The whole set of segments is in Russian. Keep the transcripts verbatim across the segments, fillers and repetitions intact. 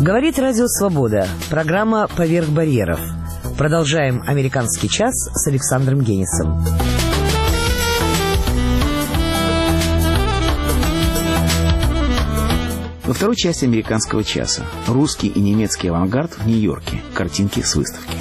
Говорит Радио Свобода. Программа «Поверх барьеров». Продолжаем «Американский час» с Александром Генисом. Во второй части «Американского часа» русский и немецкий авангард в Нью-Йорке. Картинки с выставки.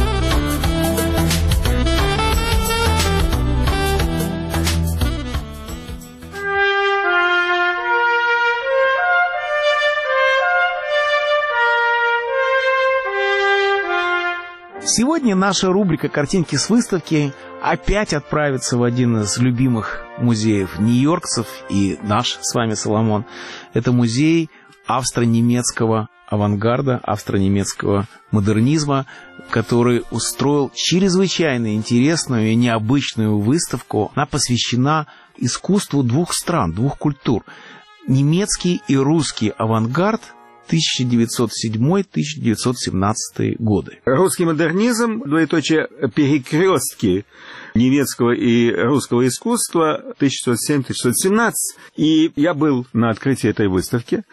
Сегодня наша рубрика «Картинки с выставки» опять отправится в один из любимых музеев нью-йоркцев и наш с вами, Соломон. Это музей австро-немецкого авангарда, австро-немецкого модернизма, который устроил чрезвычайно интересную и необычную выставку. Она посвящена искусству двух стран, двух культур. Немецкий и русский авангард тысяча девятьсот седьмой — тысяча девятьсот семнадцатый годы. Русский модернизм, двоеточие, перекрестки немецкого и русского искусства тысяча девятьсот семь — тысяча девятьсот семнадцать. И я был на открытии этой выставки.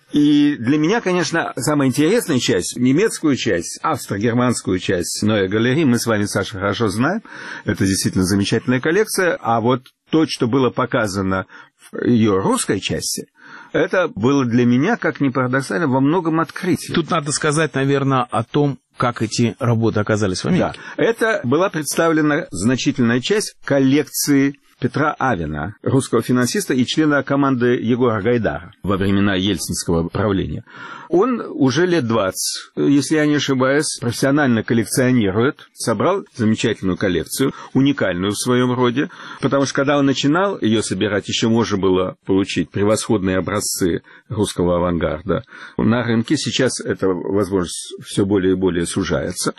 И для меня, конечно, самая интересная часть, немецкую часть, австро-германскую часть Neue Galerie, мы с вами, Саша, хорошо знаем. Это действительно замечательная коллекция. А вот то, что было показано в ее русской части, это было для меня, как ни парадоксально, во многом открытие. Тут надо сказать, наверное, о том, как эти работы оказались в Америке. Да, это была представлена значительная часть коллекции Петра Авена, русского финансиста и члена команды Егора Гайдара во времена ельцинского правления. Он уже лет двадцать, если я не ошибаюсь, профессионально коллекционирует, собрал замечательную коллекцию, уникальную в своем роде, потому что когда он начинал ее собирать, еще можно было получить превосходные образцы русского авангарда. На рынке сейчас эта возможность все более и более сужается.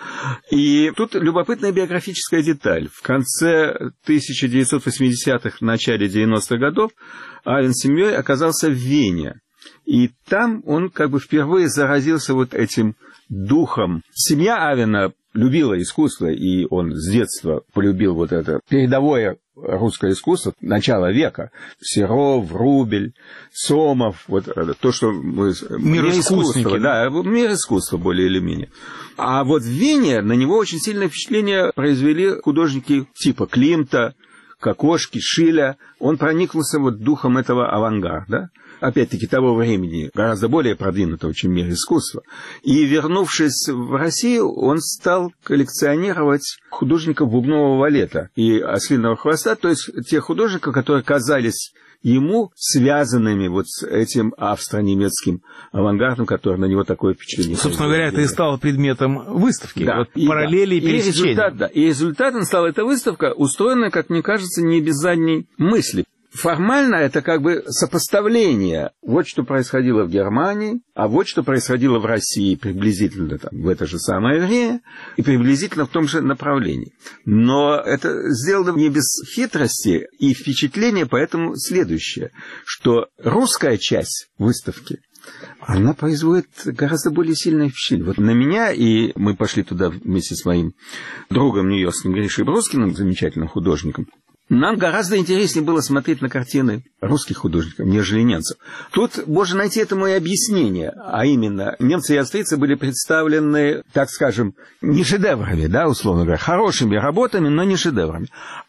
И тут любопытная биографическая деталь. В конце тысяча девятьсот восьмидесятых, в начале девяностых годов Авен с семьей оказался в Вене. И там он как бы впервые заразился вот этим духом. Семья Авена любила искусство, и он с детства полюбил вот это передовое русское искусство начала века. Серов, Врубель, Сомов, вот это, то, что мы... Мир искусства. Да, мир искусства более или менее. А вот в Вене на него очень сильное впечатление произвели художники типа Климта, Кокошки, Шиля. Он проникнулся вот духом этого авангарда, опять-таки того времени, гораздо более продвинутого, чем мир искусства. И, вернувшись в Россию, он стал коллекционировать художников бубнового валета и ослиного хвоста, то есть тех художников, которые казались ему связанными вот с этим австро-немецким авангардом, который на него такое впечатление. Собственно говоря, это и стало предметом выставки. Да, вот и, параллели да. и пересечения. И, результат, да, и результатом стала эта выставка, устроенная, как мне кажется, не без задней мысли. Формально это как бы сопоставление. Вот что происходило в Германии, а вот что происходило в России приблизительно там, в это же самое время и приблизительно в том же направлении. Но это сделано не без хитрости, и впечатление поэтому следующее, что русская часть выставки, она производит гораздо более сильное впечатление. Вот на меня, и мы пошли туда вместе с моим другом нью-йоркским Гришей Брускиным, замечательным художником, нам гораздо интереснее было смотреть на картины русских художников, нежели немцев. Тут можно найти этому и объяснение, а именно, немцы и австрийцы были представлены, так скажем, не шедеврами, да, условно говоря, хорошими работами, но не шедеврами.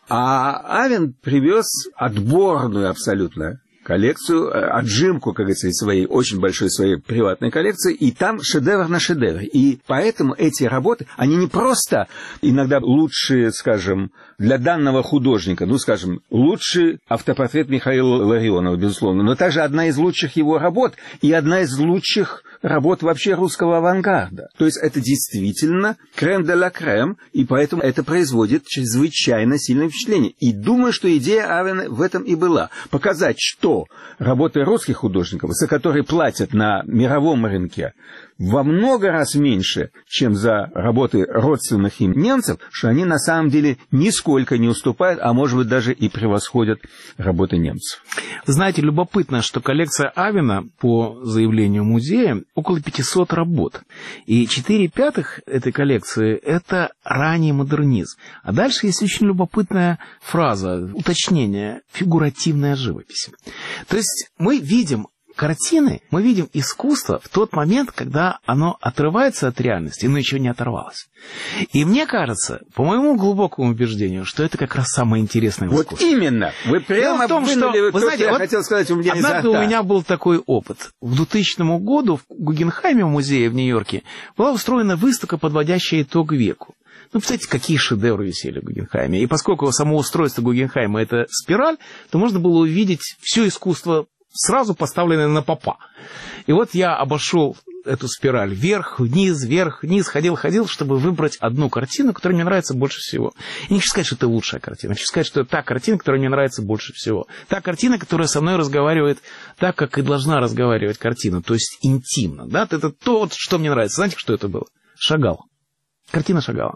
А Авен привез отборную абсолютно коллекцию, отжимку, как говорится, из своей очень большой своей приватной коллекции, и там шедевр на шедевре. И поэтому эти работы, они не просто иногда лучшие, скажем, для данного художника, ну, скажем, лучший автопортрет Михаила Ларионова, безусловно, но также одна из лучших его работ и одна из лучших работ вообще русского авангарда. То есть это действительно крем де ла крем, и поэтому это производит чрезвычайно сильное впечатление. И думаю, что идея Авена в этом и была. Показать, что работы русских художников, за которые платят на мировом рынке во много раз меньше, чем за работы родственных им немцев, что они на самом деле нисколько не уступают, а может быть даже и превосходят работы немцев. Знаете, любопытно, что коллекция Авена, по заявлению музея, около пятисот работ. И четыре пятых этой коллекции – это ранний модернизм. А дальше есть очень любопытная фраза, уточнение – фигуративная живопись. То есть мы видим, картины мы видим искусство в тот момент, когда оно отрывается от реальности, но еще не оторвалось. И мне кажется, по моему глубокому убеждению, что это как раз самое интересное в искусстве. Вот именно. Вы прямо в том, вынули что, то, вы знаете, что я вот хотел сказать, у меня однажды у меня был такой опыт. В двухтысячном году в Гугенхайме, в музее в Нью-Йорке, была устроена выставка, подводящая итог веку. Ну, представьте, какие шедевры висели в Гугенхайме. И поскольку само устройство Гугенхайма – это спираль, то можно было увидеть все искусство, сразу поставленное на попа. И вот я обошел эту спираль вверх, вниз, вверх, вниз, ходил-ходил, чтобы выбрать одну картину, которая мне нравится больше всего. И не хочу сказать, что это лучшая картина. Хочу сказать, что это та картина, которая мне нравится больше всего. Та картина, которая со мной разговаривает так, как и должна разговаривать картина, то есть интимно. Да? Это то, что мне нравится. Знаете, что это было? Шагал. Картина Шагала.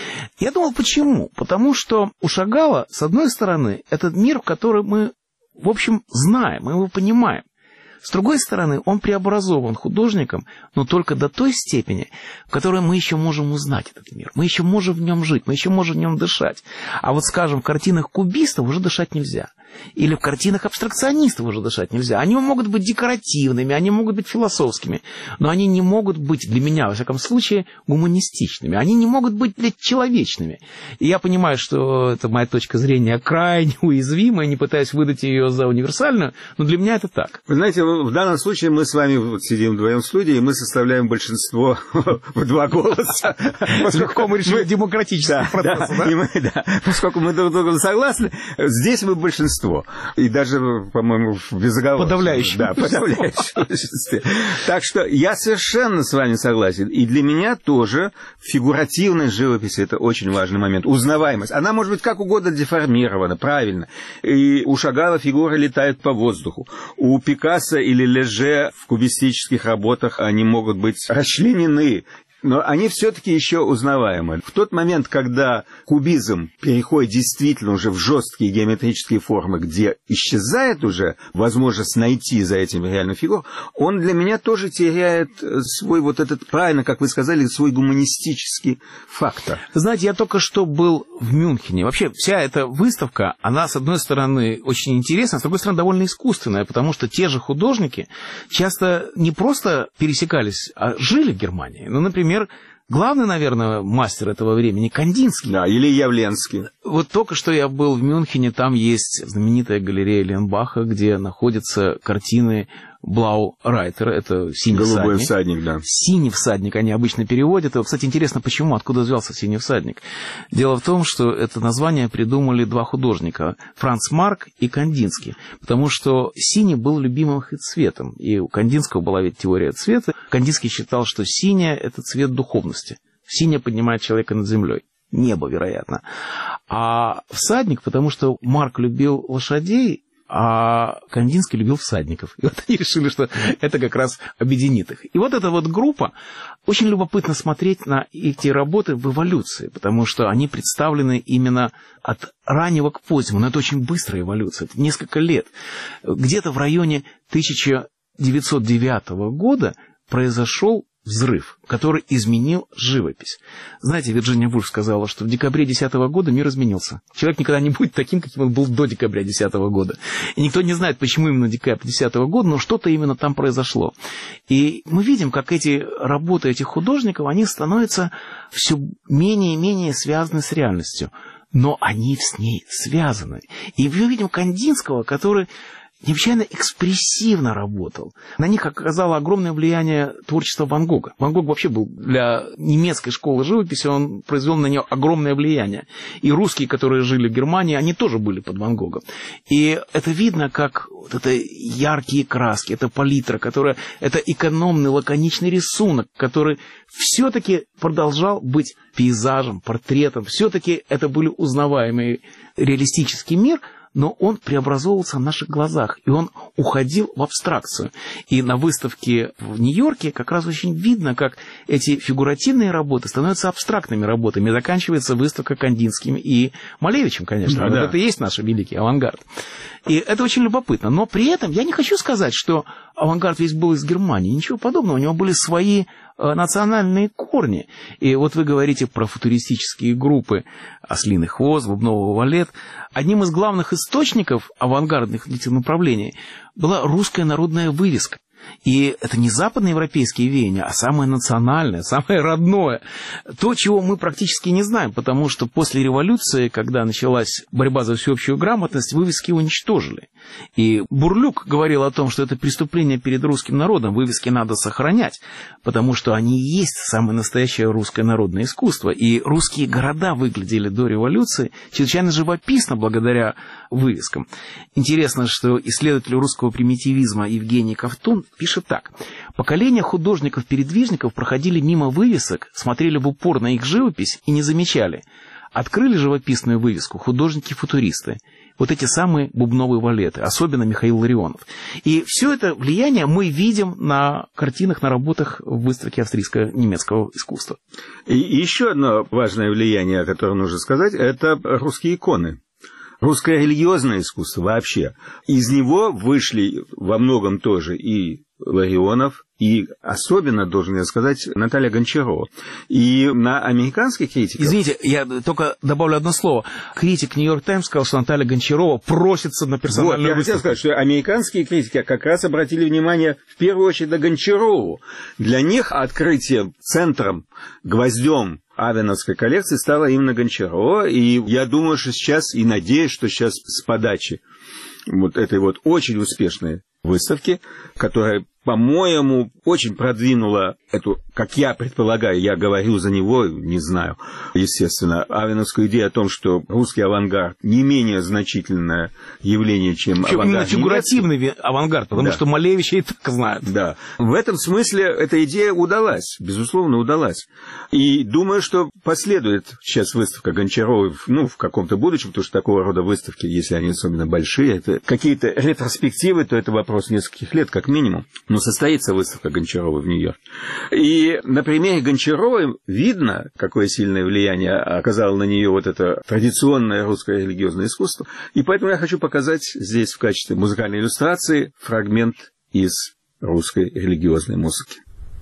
Я думал, почему? Потому что у Шагала, с одной стороны, этот мир, который мы, в общем, знаем, мы его понимаем. С другой стороны, он преобразован художником, но только до той степени, в которой мы еще можем узнать этот мир. Мы еще можем в нем жить, мы еще можем в нем дышать. А вот, скажем, в картинах кубистов уже дышать нельзя. Или в картинах абстракционистов уже дышать нельзя. Они могут быть декоративными, они могут быть философскими, но они не могут быть, для меня, во всяком случае, гуманистичными. Они не могут быть, блядь, человечными. И я понимаю, что это моя точка зрения крайне уязвимая, не пытаюсь выдать ее за универсальную, но для меня это так. Вы знаете, в данном случае мы с вами вот сидим вдвоем в студии, и мы составляем большинство в два голоса. Легко мы решили демократический процесс, да? Поскольку мы друг с другом согласны, здесь мы большинство. И даже, по-моему, в безоговорочном. Подавляющем. Да, подавляющем большинстве. Так что я совершенно с вами согласен. И для меня тоже фигуративность живописи – это очень важный момент. Узнаваемость. Она может быть как угодно деформирована, правильно. И у Шагала фигуры летают по воздуху. У Пикассо или Леже в кубистических работах они могут быть расчленены. Но они все-таки еще узнаваемы. В тот момент, когда кубизм переходит действительно уже в жесткие геометрические формы, где исчезает уже возможность найти за этим реальную фигуру, он для меня тоже теряет свой вот этот, правильно, как вы сказали, свой гуманистический фактор. Знаете, я только что был в Мюнхене. Вообще, вся эта выставка, она, с одной стороны, очень интересная, с другой стороны, довольно искусственная, потому что те же художники часто не просто пересекались, а жили в Германии. Ну, например, главный, наверное, мастер этого времени Кандинский. Да, или Явленский. Вот только что я был в Мюнхене, там есть знаменитая галерея Ленбаха, где находятся картины Блау Райтера, это синий Голубой всадник. всадник, да. Синий всадник они обычно переводят. И, кстати, интересно, почему, откуда взялся синий всадник. Дело в том, что это название придумали два художника, Франц Марк и Кандинский, потому что синий был любимым их цветом, и у Кандинского была ведь теория цвета. Кандинский считал, что синий – это цвет духовности. Синий поднимает человека над землей. Небо, вероятно. А всадник, потому что Марк любил лошадей, а Кандинский любил всадников. И вот они решили, что это как раз объединит их. И вот эта вот группа, очень любопытно смотреть на эти работы в эволюции, потому что они представлены именно от раннего к позднему. Но это очень быстрая эволюция, это несколько лет. Где-то в районе тысяча девятьсот девятого года произошел взрыв, который изменил живопись. Знаете, Вирджиния Вульф сказала, что в декабре десятого года мир изменился. Человек никогда не будет таким, каким он был до декабря десятого года. И никто не знает, почему именно декабрь десятого года, но что-то именно там произошло. И мы видим, как эти работы этих художников, они становятся все менее и менее связаны с реальностью. Но они с ней связаны. И мы видим Кандинского, который необычайно экспрессивно работал. На них оказало огромное влияние творчество Ван Гога. Ван Гог вообще был для немецкой школы живописи, он произвел на нее огромное влияние. И русские, которые жили в Германии, они тоже были под Ван Гогом. И это видно, как вот это яркие краски, это палитра, которая, это экономный, лаконичный рисунок, который все-таки продолжал быть пейзажем, портретом. Все-таки это были узнаваемый реалистический мир, но он преобразовывался на наших глазах, и он уходил в абстракцию. И на выставке в Нью-Йорке как раз очень видно, как эти фигуративные работы становятся абстрактными работами. И заканчивается выставка Кандинским и Малевичем, конечно. Да, вот да. это и есть наш великий авангард. И это очень любопытно. Но при этом я не хочу сказать, что авангард весь был из Германии. Ничего подобного. У него были свои национальные корни. И вот вы говорите про футуристические группы «Ослиный хвост», «Бубновый валет». одним из главных источников авангардных направлений была русская народная вывеска. И это не западноевропейские веяния, а самое национальное, самое родное. То, чего мы практически не знаем, потому что после революции, когда началась борьба за всеобщую грамотность, вывески уничтожили. И Бурлюк говорил о том, что это преступление перед русским народом, вывески надо сохранять, потому что они и есть самое настоящее русское народное искусство. И русские города выглядели до революции чрезвычайно живописно благодаря вывескам. Интересно, что исследователь русского примитивизма Евгений Ковтун пишет так. Поколения художников-передвижников проходили мимо вывесок, смотрели в упор на их живопись и не замечали. Открыли живописную вывеску художники-футуристы. Вот эти самые бубновые валеты, особенно Михаил Ларионов. И все это влияние мы видим на картинах, на работах в выставке австрийско-немецкого искусства. И еще одно важное влияние, о котором нужно сказать, это русские иконы. Русское религиозное искусство вообще. Из него вышли во многом тоже и Ларионов, и особенно, должен я сказать, Наталья Гончарова. И на американских критиков... Извините, я только добавлю одно слово. Критик «Нью-Йорк Таймс» сказал, что Наталья Гончарова просится на персональную вот, выставку. Я хотел сказать, что американские критики как раз обратили внимание в первую очередь на Гончарову. Для них открытием, центром, гвоздем авеновской коллекции стала именно Гончарова. И я думаю, что сейчас, и надеюсь, что сейчас с подачи вот этой вот очень успешной выставки, которая, по-моему, очень продвинула эту, как я предполагаю, я говорю за него, не знаю, естественно, авеновскую идею о том, что русский авангард не менее значительное явление, чем Причем авангард именно фигуративный немецкий. Авангард, потому да. что Малевича и так знают. Да. В этом смысле эта идея удалась, безусловно, удалась. И думаю, что последует сейчас выставка Гончаровой, ну, в каком-то будущем, потому что такого рода выставки, если они особенно большие, это какие-то ретроспективы, то это вопрос нескольких лет, как минимум. Но состоится выставка Гончаровой в Нью-Йорке. И на примере Гончаровой видно, какое сильное влияние оказало на нее вот это традиционное русское религиозное искусство. И поэтому я хочу показать здесь в качестве музыкальной иллюстрации фрагмент из русской религиозной музыки.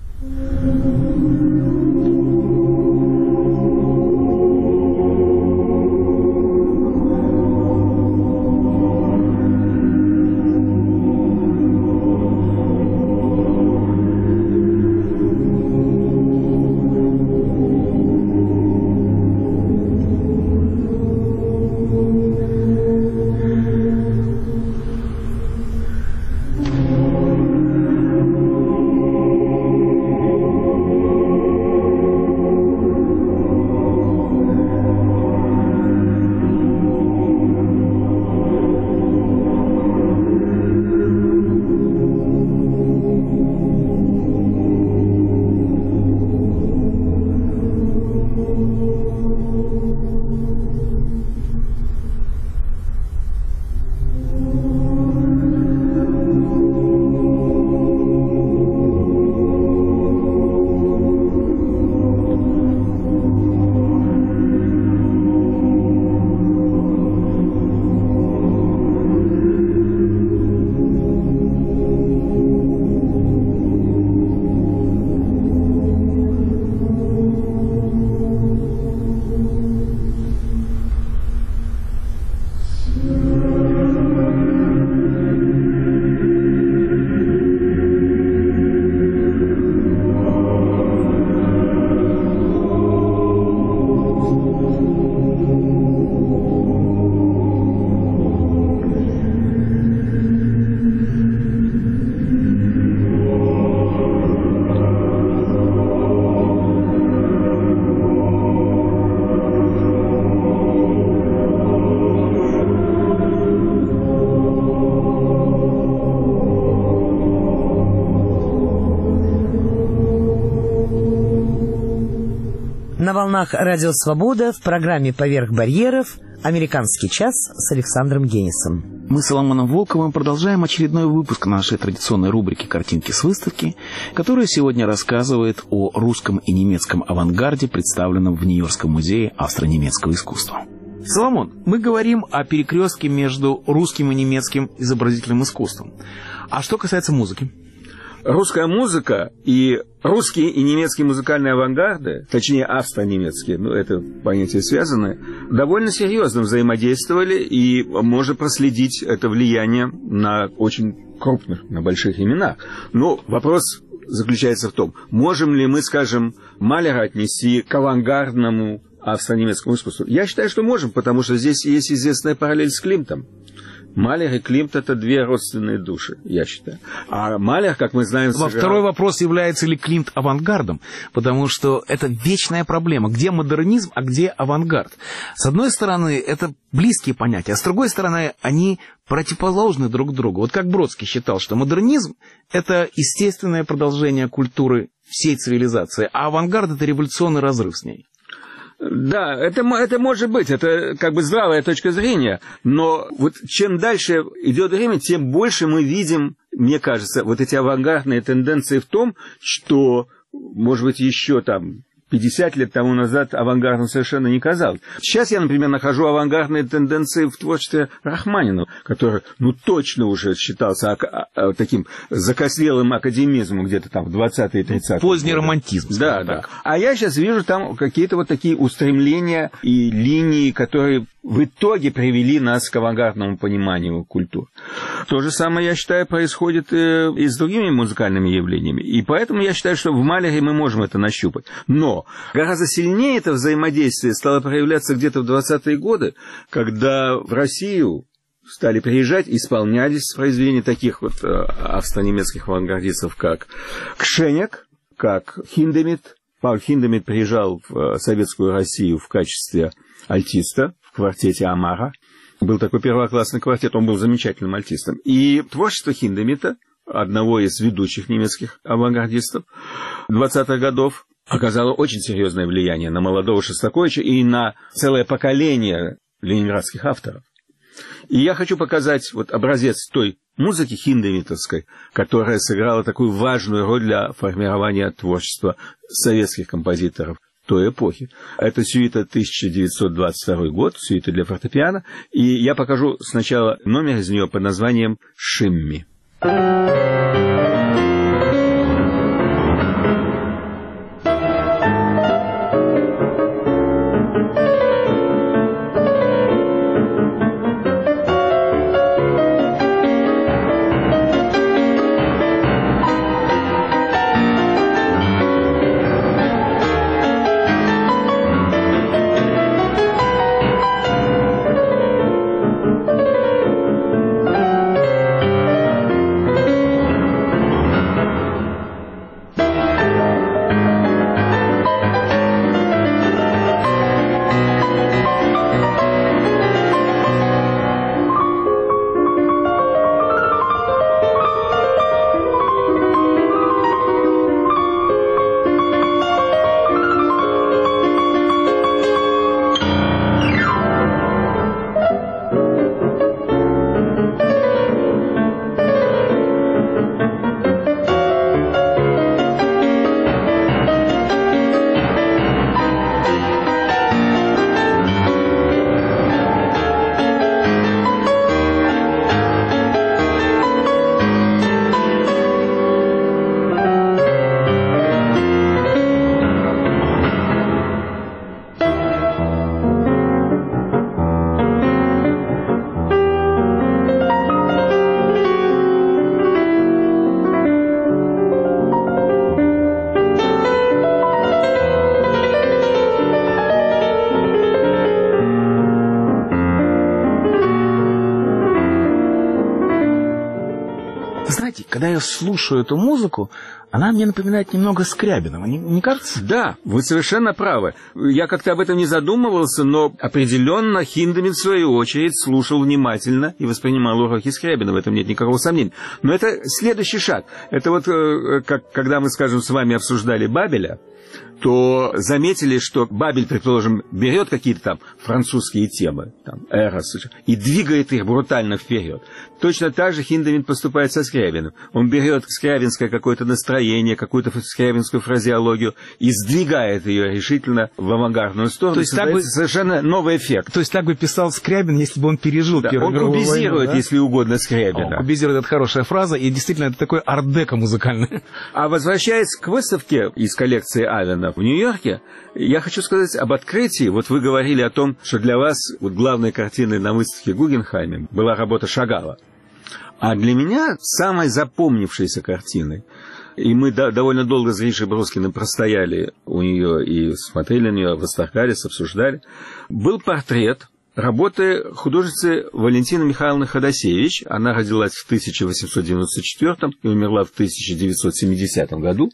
На волнах Радио Свобода в программе «Поверх барьеров» «Американский час» с Александром Генисом. Мы с Соломоном Волковым продолжаем очередной выпуск нашей традиционной рубрики «Картинки с выставки», которая сегодня рассказывает о русском и немецком авангарде, представленном в Нью-Йоркском музее австро-немецкого искусства. Соломон, мы говорим о перекрестке между русским и немецким изобразительным искусством. А что касается музыки? русская музыка и русские и немецкие музыкальные авангарды, точнее австро-немецкие, ну это понятия связаны, довольно серьезно взаимодействовали, и можно проследить это влияние на очень крупных, на больших именах. Но вопрос заключается в том, можем ли мы, скажем, Малера отнести к авангардному австро-немецкому искусству. Я считаю, что можем, потому что здесь есть известная параллель с Климтом. Малер и Климт — это две родственные души, я считаю. А Малер, как мы знаем... Во сыграл... Второй вопрос, является ли Климт авангардом, потому что это вечная проблема. Где модернизм, а где авангард? С одной стороны, это близкие понятия, а с другой стороны, они противоположны друг другу. Вот как Бродский считал, что модернизм — это естественное продолжение культуры всей цивилизации, а авангард — это революционный разрыв с ней. Да, это, это может быть, это как бы здравая точка зрения, но вот чем дальше идет время, тем больше мы видим, мне кажется, вот эти авангардные тенденции в том, что, может быть, еще там пятьдесят лет тому назад авангардом совершенно не казалось. Сейчас я, например, нахожу авангардные тенденции в творчестве Рахманинова, который, ну, точно уже считался а, а, таким закоснелым академизмом где-то там в двадцатые тридцатые Поздний годы. романтизм. Да, да. А я сейчас вижу там какие-то вот такие устремления и линии, которые в итоге привели нас к авангардному пониманию культур. То же самое, я считаю, происходит и с другими музыкальными явлениями. И поэтому я считаю, что в Малере мы можем это нащупать. Но гораздо сильнее это взаимодействие стало проявляться где-то в двадцатые годы, когда в Россию стали приезжать, исполнялись произведения таких вот австро-немецких авангардистов, как Кшенек, как Хиндемит. Пауль Хиндемит приезжал в Советскую Россию в качестве альтиста в квартете Амара. Был такой первоклассный квартет, он был замечательным альтистом. И творчество Хиндемита, одного из ведущих немецких авангардистов двадцатых годов, оказало очень серьезное влияние на молодого Шостаковича и на целое поколение ленинградских авторов. И я хочу показать вот образец той музыки хиндемитовской, которая сыграла такую важную роль для формирования творчества советских композиторов той эпохи. Это сюита тысяча девятьсот двадцать второй год, сюита для фортепиано, и я покажу сначала номер из нее под названием «Шимми». Знаете, когда я слушаю эту музыку, она мне напоминает немного Скрябина. Не, не кажется? Да, вы совершенно правы. Я как-то об этом не задумывался, но определенно Хиндемит, в свою очередь, слушал внимательно и воспринимал уроки Скрябина. В этом нет никакого сомнения. Но это следующий шаг. Это вот, как, когда мы, скажем, с вами обсуждали Бабеля, то заметили, что Бабель, предположим, берет какие-то там французские темы, там, Эрос, и двигает их брутально вперед. Точно так же Хиндемит поступает со Скрябиным. Он берет скрябинское какое-то настроение, настроение, какую-то скрябинскую фразеологию и сдвигает ее решительно в авангардную сторону. То есть так бы... совершенно новый эффект. То есть так бы писал Скрябин, если бы он пережил да, Первую мировую войну. Он кубизирует, да? Если угодно, Скрябина. Он кубизирует, это хорошая фраза, и действительно это такой арт-деко музыкальный. А возвращаясь к выставке из коллекции Аллена в Нью-Йорке, я хочу сказать об открытии. Вот вы говорили о том, что для вас вот главной картиной на выставке Гугенхайме была работа Шагала. А для меня самой запомнившейся картиной, и мы до, довольно долго с Гришей Броскиным простояли у нее и смотрели на нее, восторгались, обсуждали, был портрет работы художницы Валентины Михайловны Ходосевич. Она родилась в тысяча восемьсот девяносто четвёртом и умерла в тысяча девятьсот семидесятом году.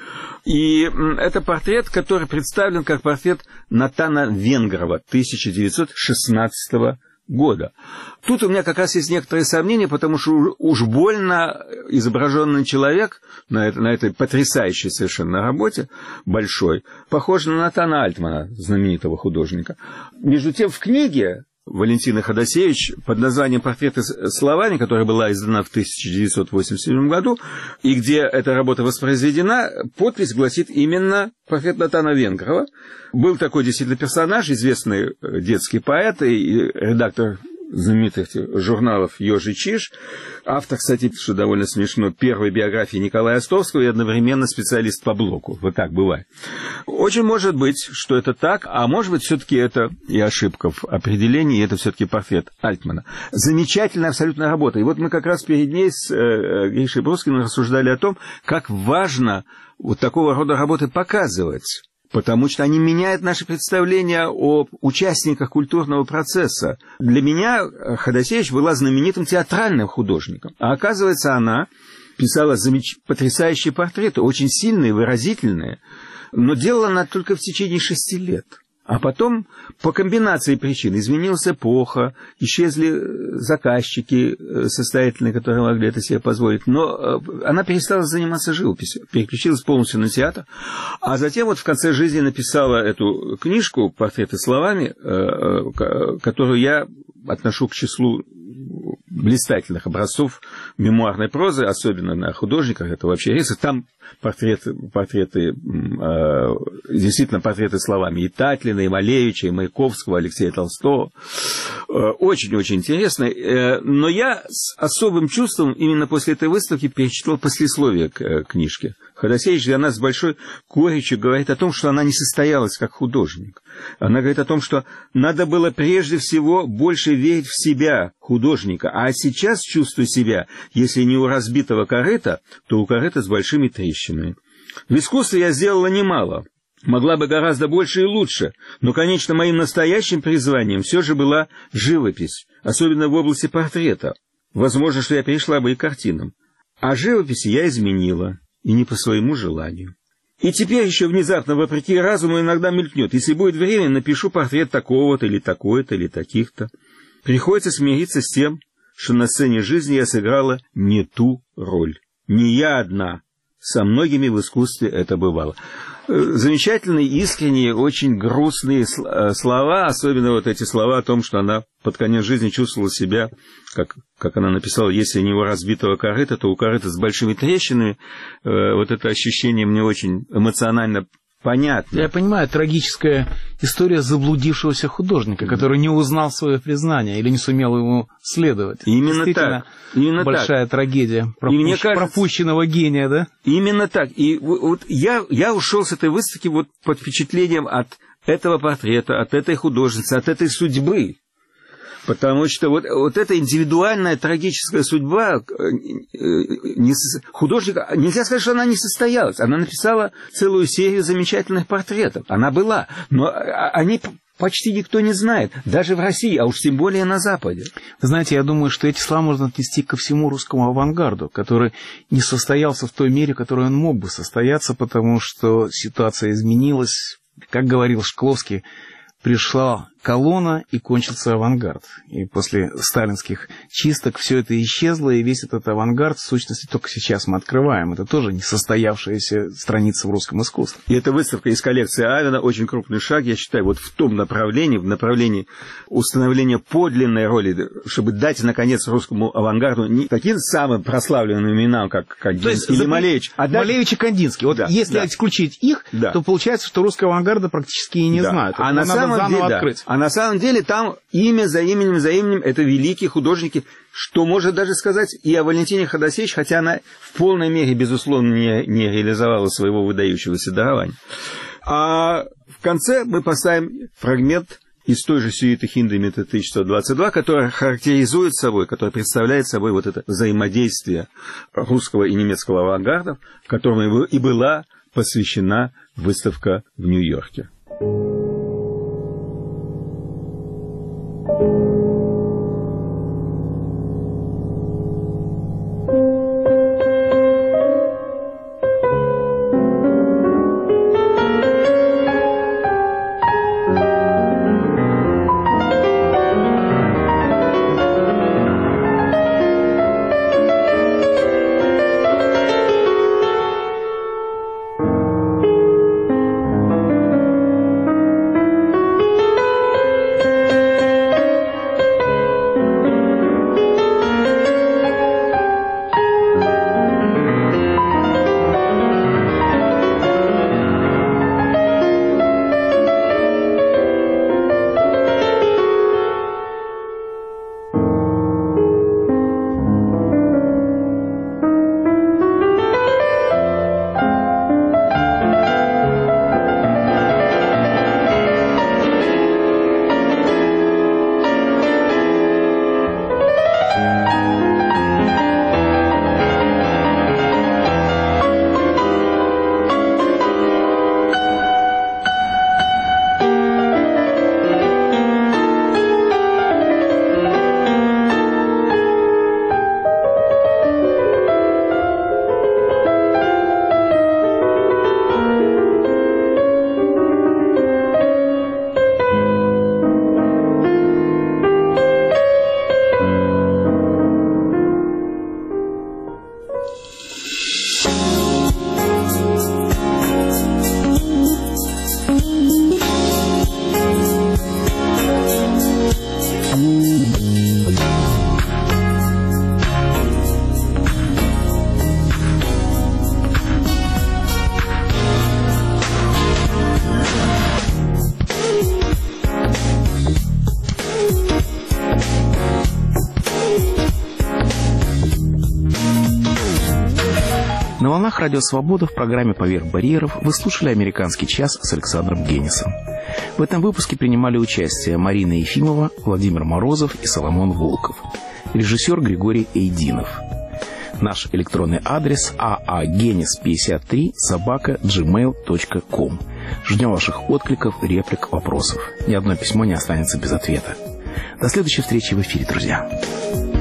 И это портрет, который представлен как портрет Натана Венгрова тысяча девятьсот шестнадцатого года. Тут у меня как раз есть некоторые сомнения, потому что уж больно изображенный человек на, это, на этой потрясающей совершенно работе, большой, похож на Натана Альтмана, знаменитого художника. Между тем, в книге Валентины Ходосевич под названием «Портреты словами», которая была издана в тысяча девятьсот восемьдесят седьмом году, и где эта работа воспроизведена, подпись гласит именно «Портрет Натана Венгрова». Был такой действительно персонаж, известный детский поэт и редактор знаменитых журналов «Ёж и Чиж», автор, кстати, что довольно смешно, первой биографии Николая Островского и одновременно специалист по блоку. Вот так бывает. Очень может быть, что это так, а может быть, все-таки это и ошибка в определении, и это все-таки портрет Альтмана. Замечательная абсолютно работа. И вот мы как раз перед ней с э, Гришей Броскиным рассуждали о том, как важно вот такого рода работы показывать. Потому что они меняют наши представления о участниках культурного процесса. Для меня Ходосевич была знаменитым театральным художником. А оказывается, она писала замеч... потрясающие портреты, очень сильные, выразительные. Но делала она только в течение шести лет. А потом, по комбинации причин, изменилась эпоха, исчезли заказчики состоятельные, которые могли это себе позволить. Но она перестала заниматься живописью, переключилась полностью на театр. А затем вот в конце жизни написала эту книжку «Портреты словами», которую я отношу к числу блистательных образцов мемуарной прозы, особенно на художниках, это вообще редко. Там портреты, портреты э, действительно портреты словами и Татлина, и Малевича, и Маяковского, Алексея Толстого. Очень-очень интересно. Э, но я с особым чувством именно после этой выставки перечитал послесловие к э, книжке. Ходосевич для нас с большой горечью говорит о том, что она не состоялась как художник. Она говорит о том, что надо было прежде всего больше верить в себя, художника, а сейчас чувствую себя, если не у разбитого корыта, то у корыта с большими трещинами. В искусстве я сделала немало, могла бы гораздо больше и лучше, но, конечно, моим настоящим призванием все же была живопись, особенно в области портрета. Возможно, что я перешла бы и к картинам. А живописи я изменила, и не по своему желанию. И теперь еще внезапно, вопреки разуму, иногда мелькнет. Если будет время, напишу портрет такого-то, или такой-то, или таких-то. Приходится смириться с тем, что на сцене жизни я сыграла не ту роль. Не я одна. Со многими в искусстве это бывало. Замечательные, искренние, очень грустные слова, особенно вот эти слова о том, что она под конец жизни чувствовала себя, как, как она написала, если не у разбитого корыта, то у корыта с большими трещинами. Вот это ощущение мне очень эмоционально понятно. Я понимаю, трагическая история заблудившегося художника, который не узнал свое признание или не сумел ему следовать. Именно так. Именно большая так. трагедия пропущ... мне кажется, пропущенного гения, да? Именно так. И вот я, я ушел с этой выставки вот под впечатлением от этого портрета, от этой художницы, от этой судьбы. Потому что вот, вот эта индивидуальная трагическая судьба не, художника, нельзя сказать, что она не состоялась. Она написала целую серию замечательных портретов. Она была. Но они почти никто не знает. Даже в России, а уж тем более на Западе. Вы знаете, я думаю, что эти слова можно отнести ко всему русскому авангарду, который не состоялся в той мере, в которой он мог бы состояться, потому что ситуация изменилась. Как говорил Шкловский, пришла колонна и кончился авангард. И после сталинских чисток все это исчезло, и весь этот авангард, в сущности, только сейчас мы открываем. Это тоже несостоявшаяся страница в русском искусстве. И эта выставка из коллекции Авена очень крупный шаг, я считаю, вот в том направлении, в направлении установления подлинной роли, чтобы дать, наконец, русскому авангарду не таким самым прославленным именам, как Кандинский или Малевич. А Малевич и Кандинский. Вот да, если да. исключить их, да. то получается, что русского авангарда практически и не да. знают. А на, самом деле, да. а на самом деле там имя за именем за именем это великие художники, что можно даже сказать и о Валентине Ходосевич, хотя она в полной мере, безусловно, не, не реализовала своего выдающегося дарования. А в конце мы поставим фрагмент из той же сюиты Хиндемита тысяча сто двадцать два, которая характеризует собой, которая представляет собой вот это взаимодействие русского и немецкого авангардов, которому и была посвящена выставка в Нью-Йорке. На волнах Радио Свобода в программе «Поверх барьеров» вы слушали «Американский час» с Александром Генисом. В этом выпуске принимали участие Марина Ефимова, Владимир Морозов и Соломон Волков. Режиссер Григорий Эйдинов. Наш электронный адрес а а генис пятьдесят три собака джи мейл точка ком. Ждем ваших откликов, реплик, вопросов. Ни одно письмо не останется без ответа. До следующей встречи в эфире, друзья.